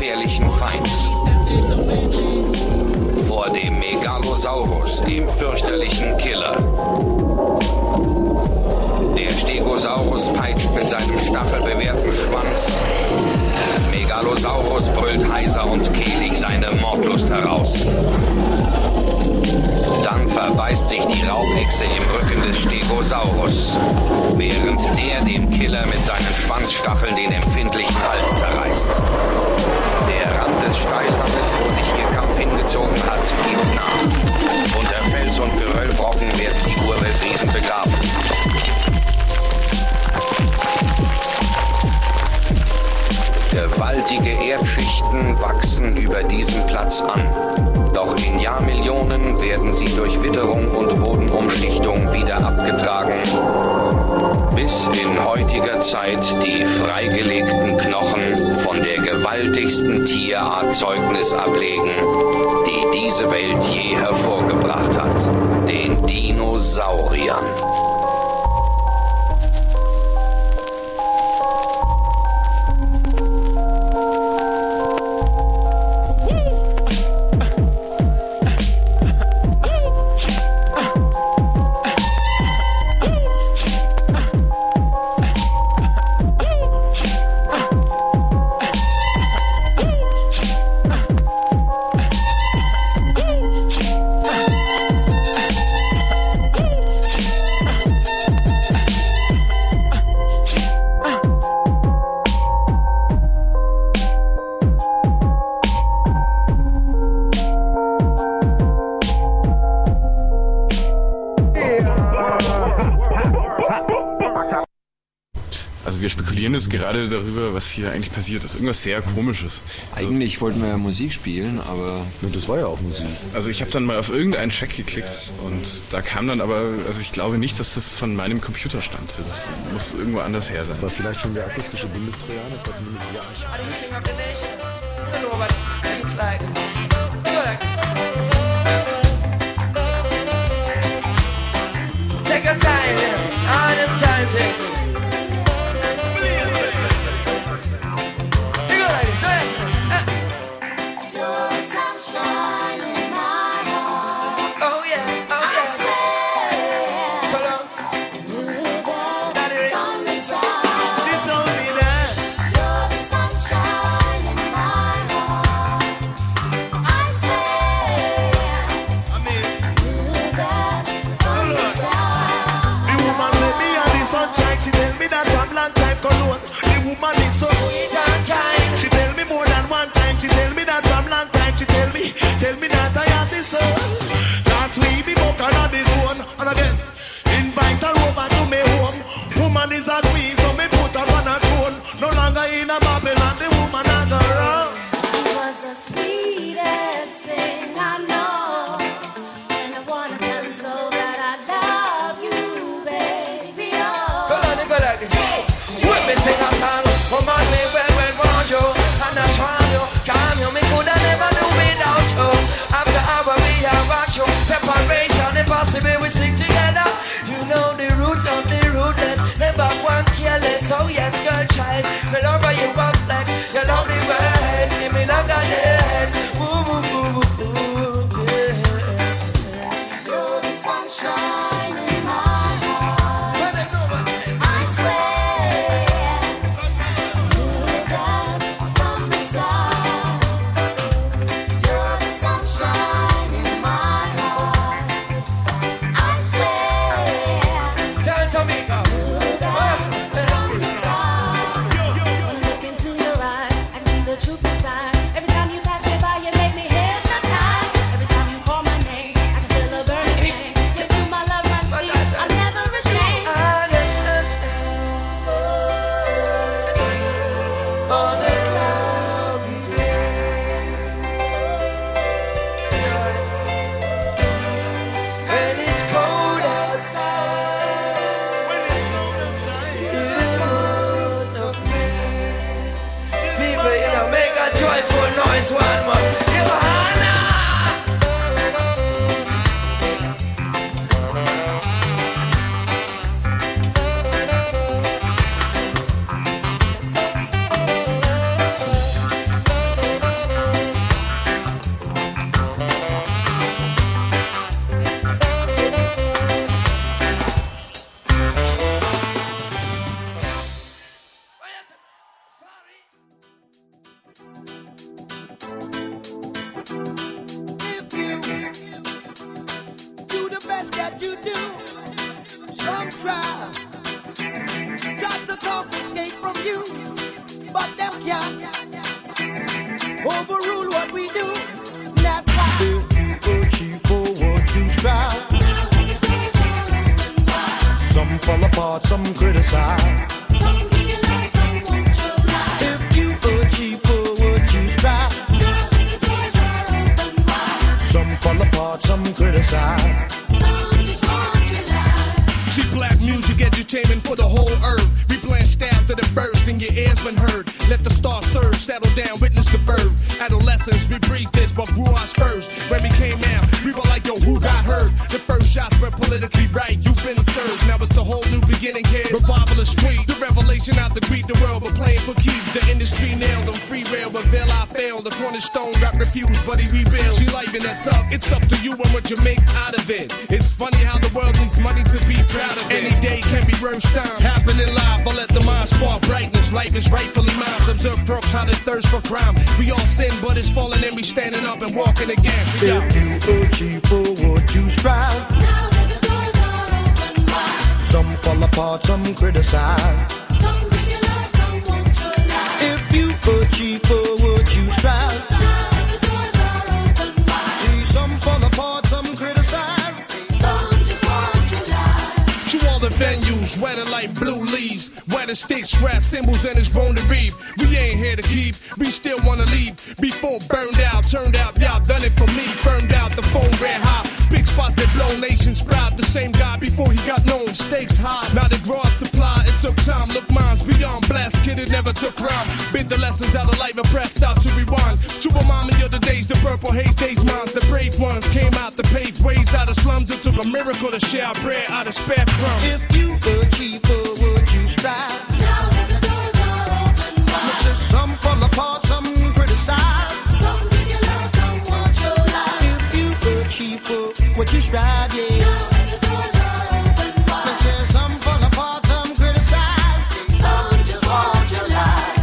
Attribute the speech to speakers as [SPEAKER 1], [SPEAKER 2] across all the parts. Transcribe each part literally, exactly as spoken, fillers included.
[SPEAKER 1] gefährlichen Feind. Vor dem Megalosaurus, dem fürchterlichen Killer. Der Stegosaurus peitscht mit seinem stachelbewehrten Schwanz. Megalosaurus brüllt heiser und kehlig seine Mordlust heraus. Dann verbeißt sich die Raubechse im Rücken des Stegosaurus, während der dem Killer mit seinen Schwanzstacheln den empfindlichen Hals zerreißt. Der Rand des Steilhanges, wo sich ihr Kampf hingezogen hat, gibt nach. Unter Fels und Geröllbrocken werden die Urweltwesen begraben. Gewaltige Erdschichten wachsen über diesen Platz an. Doch in Jahrmillionen werden sie durch Witterung und Bodenumschichtung wieder abgetragen, bis in heutiger Zeit die freigelegten Knochen von der gewaltigsten Tierart Zeugnis ablegen, die diese Welt je hervorgebracht hat, den Dinosauriern.
[SPEAKER 2] Ist gerade darüber, was hier eigentlich passiert ist. Irgendwas sehr Komisches.
[SPEAKER 3] Eigentlich wollten wir ja Musik spielen, aber...
[SPEAKER 4] Ja, das war ja auch Musik.
[SPEAKER 2] Also ich habe dann mal auf irgendeinen Track geklickt und da kam dann aber, also ich glaube nicht, dass das von meinem Computer stammte. Das muss irgendwo anders her sein.
[SPEAKER 4] Das war vielleicht schon der akustische Bundestrojaner, das war zumindest die
[SPEAKER 5] Take your time, I'm time taking.
[SPEAKER 6] She tell me that one long time cologne. The woman is so sweet and kind. She tell me more than one time. She tell me that one long time. She tell me, tell me that I am the son. Last week we broke another zone. And again, invite her over to me home. Woman is a queen, so me put her on a throne. No longer in a Babylon, the woman I go wrong.
[SPEAKER 7] It was the sweetest thing I know. And I wanna tell you so that I love you, baby. Oh.
[SPEAKER 5] Sing a song, woman, me well, well want you. And I want you, calm you, me coulda never do without you. After hour we have watched you. Separation impossible, we stick together. You know the roots of the rootless. Never one careless, oh yes, girl, child. Me love how you walk flex, you love the words. Give me love goddess. Woo, woo, woo, woo, woo, yeah.
[SPEAKER 7] You're the sunshine in my heart. I swear.
[SPEAKER 5] One more.
[SPEAKER 6] that you do. Some try, try to confiscate from you, but them can't overrule what we do. That's why if you achieve for what you strive, some fall apart, some criticize.
[SPEAKER 7] Some give you love, some want your life.
[SPEAKER 6] If you achieve for what you strive,
[SPEAKER 7] The doors are open wide.
[SPEAKER 6] some fall apart, some criticize.
[SPEAKER 7] Some just want your life.
[SPEAKER 8] See, black music entertainment for the whole earth. We blend styles that have burst and your ears been heard. Let the stars surge, settle down, witness the birth. Adolescence, we breathed this, but grew ours first. When we came out, we were like, yo, who got hurt? The first shots were politically right, you've been served. Now it's a whole new beginning, kid. Revival is street. The revelation out to greet the world, but playing for keeps. The industry nailed them, free rail, but veil I failed. The cornerstone got refused, but he rebuilt. See, life in that tough, it's up to you and what you make out of it. It's funny how the world needs money to be proud of it. Any day can be worse times. Happening live, I'll let the mind spark brightness. Life is rightfully mine. Observe crooks how they thirst for crime. We all sin, but it's falling and we standing up and walking again. So, yo.
[SPEAKER 6] If you achieve for what you strive,
[SPEAKER 7] Now that the doors are open wide.
[SPEAKER 6] some fall apart, some criticize.
[SPEAKER 7] Some give you love, some want your life.
[SPEAKER 6] If you achieve for what you strive,
[SPEAKER 7] Now that the doors are open wide.
[SPEAKER 6] see some fall apart, some criticize.
[SPEAKER 7] Some just want your life.
[SPEAKER 8] To all the venues, weather like blue leaves, weather sticks, grass symbols, and it's grown to reap. We ain't here to keep, we still wanna leave. Before burned out, turned out, y'all done it for me. Burned out, the phone ran hot. Big spots that blow, nations proud. The same guy before he got known, stakes high. Now the broad supply, it took time. Look, mine's beyond blessed, kid, it never took crime. Bit the lessons out of life and press stop to rewind. To remind me of the days, the purple haze days, mines. The brave ones came out the paved ways out of slums. It took a miracle to share our bread out of spare crumbs.
[SPEAKER 6] If you achieve for what you strive,
[SPEAKER 7] Now that the doors are open wide.
[SPEAKER 6] see some fall apart, some criticize.
[SPEAKER 7] Some give you love, some want your life.
[SPEAKER 6] If you achieve for what you strive, yeah.
[SPEAKER 7] Now that the doors are open wide.
[SPEAKER 6] See some fall apart, some criticize.
[SPEAKER 7] Some just want your life.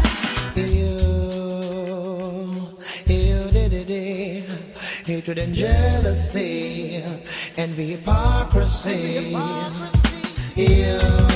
[SPEAKER 6] Ew, ew, da, da, da. Hatred and jealousy, envy, hypocrisy. Ew,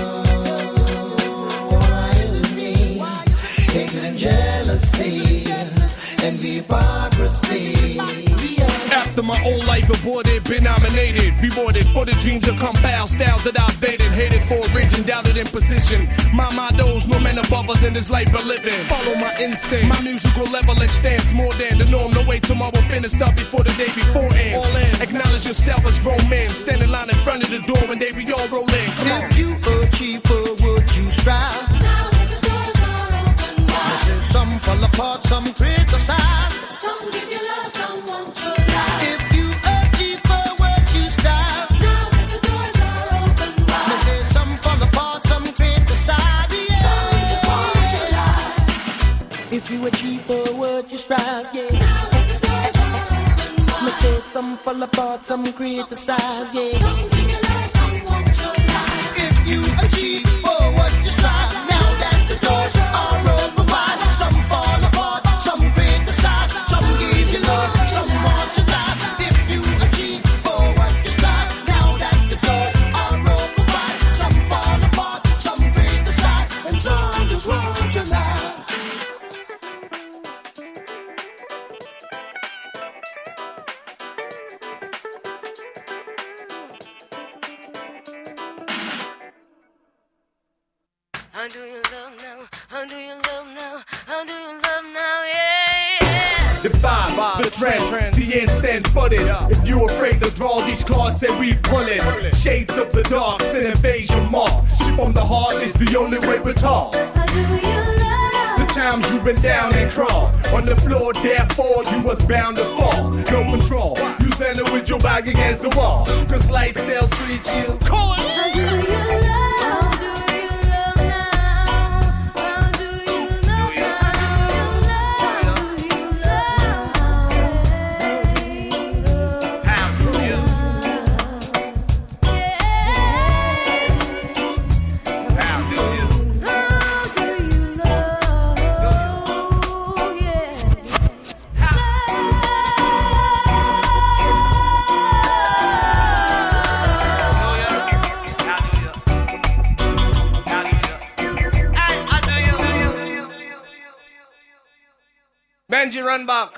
[SPEAKER 6] why is me? Hatred and jealousy, envy, hypocrisy.
[SPEAKER 8] After my whole life aborted, been nominated, rewarded for the dreams of compiled styles that I've baited, hated for origin, doubted in position. My mottos, no man above us in this life we're living. Follow my instinct, my musical level extends more than the norm. No way tomorrow finished up before the day before end. All in, acknowledge yourself as grown men, stand in line in front of the door when they we all roll in. Come on.
[SPEAKER 6] If you achieve for what you strive,
[SPEAKER 7] Now that the doors are open wide.
[SPEAKER 6] see some fall apart, some criticize.
[SPEAKER 7] Some give you love, some want your life.
[SPEAKER 6] If you achieve for what you strive,
[SPEAKER 7] Now that the doors are open wide.
[SPEAKER 6] see some fall apart, some criticize. Yeah.
[SPEAKER 7] Some just want your life.
[SPEAKER 6] If you achieve for what you strive, yeah.
[SPEAKER 7] Now that the doors are open
[SPEAKER 6] Me
[SPEAKER 7] wide.
[SPEAKER 6] say some fall apart, some criticize, yeah.
[SPEAKER 7] Some give you love, some want your life.
[SPEAKER 6] If you achieve for what you strive, now that the doors are open wide, some fall apart, some criticize, some give you love, some want your life. If you achieve for what you strive, now that the doors are open wide, some fall apart, some criticize, and some just want your life.
[SPEAKER 9] How do you love now? How do you love now? How do you love now? Yeah, yeah.
[SPEAKER 8] The vibes, the trends, the instant footage. If you afraid to draw these cards, say we pull it. Shades of the dark, sin invasion mark. Shit from the heart is the only way we're taught.
[SPEAKER 7] How do you love?
[SPEAKER 8] The times you've been down and crawl on the floor, therefore you was bound to fall. No control, you standing with your back against the wall. Cause life still treats you cold.
[SPEAKER 7] How do you love? How do you love now? How do you love now? How do you love?
[SPEAKER 8] How do you?
[SPEAKER 7] Yeah.
[SPEAKER 8] How do you?
[SPEAKER 7] How do you love? Yeah.
[SPEAKER 8] Benji, run back.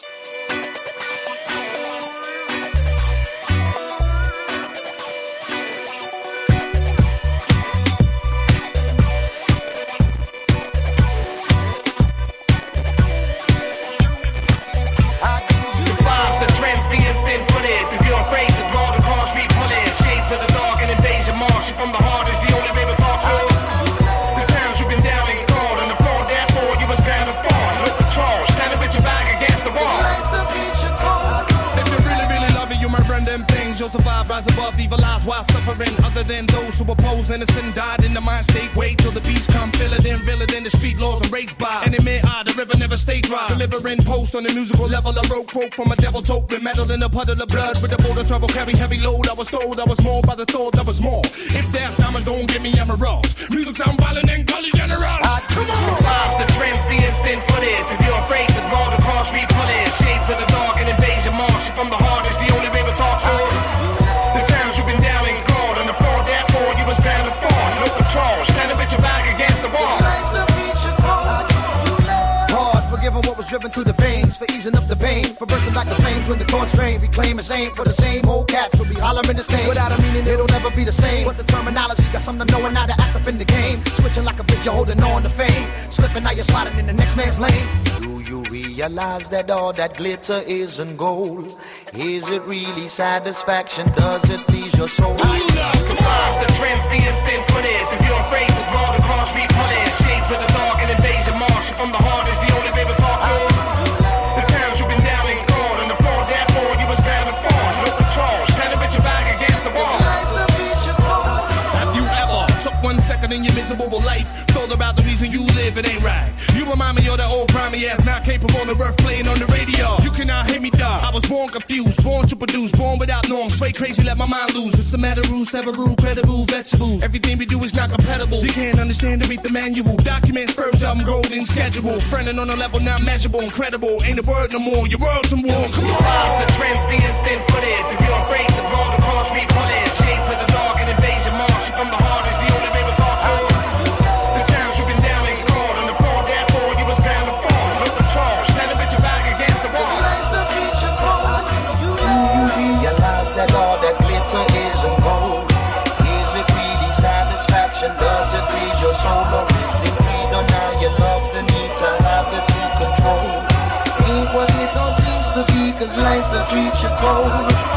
[SPEAKER 8] From the heart is the only way we talk to. The times you've been down and crawled, and the fall, therefore you was bound to fall. No control, standing with your back against the wall. If you really, really love it, you might run them things. You'll survive, rise above evil eyes while suffering. Other than those who oppose innocent, died in the mind state. Wait till the beast come, fill it in, fill it in. The street laws and rage by. And it may I, the river never stay dry. Delivering post on the musical level. I wrote quote from a devil tote with metal in a puddle of blood. With a boulder trouble, carry heavy load. I was told I was more by the thought that was more. If there's diamonds, don't give me emeralds. Music sound violent and gully general. Uh, come on! Live the trends, the instant footage. If you're afraid to draw the cross, we pull it. Shades of the dark and invasion march. From the heart is the only way we talk to. The times you've been down and crawled, and the fall, therefore you was bound to fall. No control, standing with your back against the wall.
[SPEAKER 10] Hard, forgiving what was driven to the veins, for easing up the pain, for bursting back the flames when the torch drain. Reclaim its aim for the same old cats will be hollering this name. Without a meaning, it'll never be the same. But the terminology got something to know and how to act up in the game. Switching like a bitch, you're holding on to fame. Slipping, now you're sliding in the next man's lane.
[SPEAKER 11] Do you realize that all that glitter isn't gold? Is it really satisfaction? Does it please your soul?
[SPEAKER 8] Who you love survives the trends, the instant footage. If you're afraid to draw the cross, we pull it. Shades of the dark and invasion march. From the heart is the only way we talk to. The times you've been down and crawled, and the fall, therefore you was bound to fall. No control, standing with your back against the wall. Have you ever took one second in your miserable life, thought about the reason you live, it ain't right? You remind me of the old grimy ass, not capable of earth playing on the radio. You cannot hear me, dog. I was born confused, born to produce, born without norms, straight crazy, let my mind loose. It's a matter of several credible vegetables. Everything we do is not compatible. You can't understand to read the manual. Documents first, I'm golden schedule. Friending on a level not measurable, incredible. Ain't a word no more, your world's in war. Come on. The trends, the instant footage. If you're afraid to draw the cross, we pull it. Shades of the dark and invasion march. From the heart is the only way we talk to. The times you've been down and crawled, and the fall, therefore you was bound to fall. No control, standing with your back against the wall.
[SPEAKER 11] Do you realize that all that glitter isn't gold? Is it really satisfaction? Does it please your soul? Or is it greed? Or now you love the need to have it to control? Ain't what it all seems to be, cause life's the treat you cold.